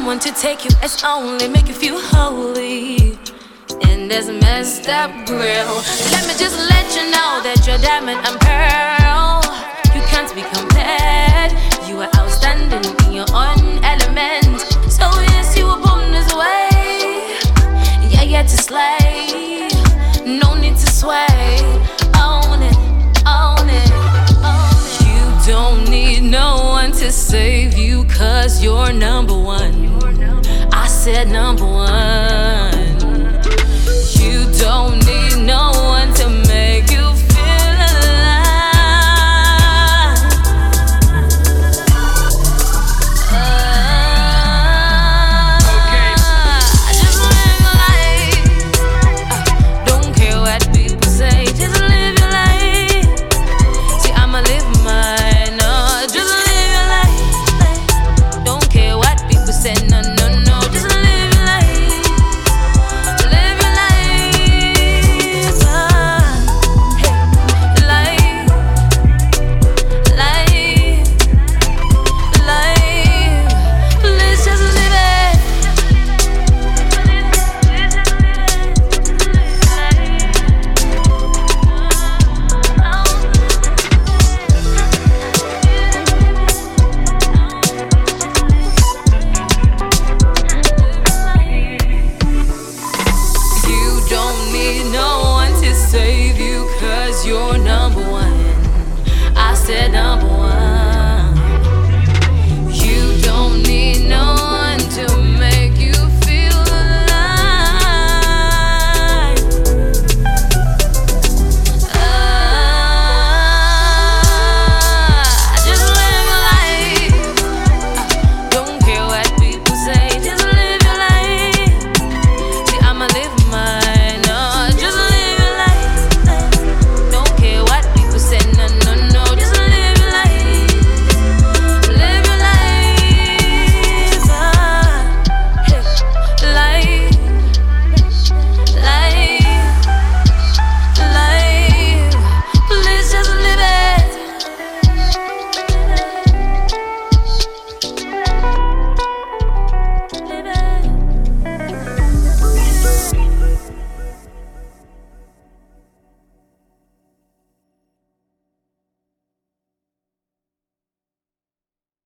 want to take you as only make you feel holy. And there's a messed up grill. Let me just let you know that you're diamond and pearl. You can't be compared. You are outstanding in your own element. So yes, you were born this way. Yeah, yeah, to slay. No need to sway. Own it, own it, own it. You don't need no one to save you, 'cause you're number one. I said number one.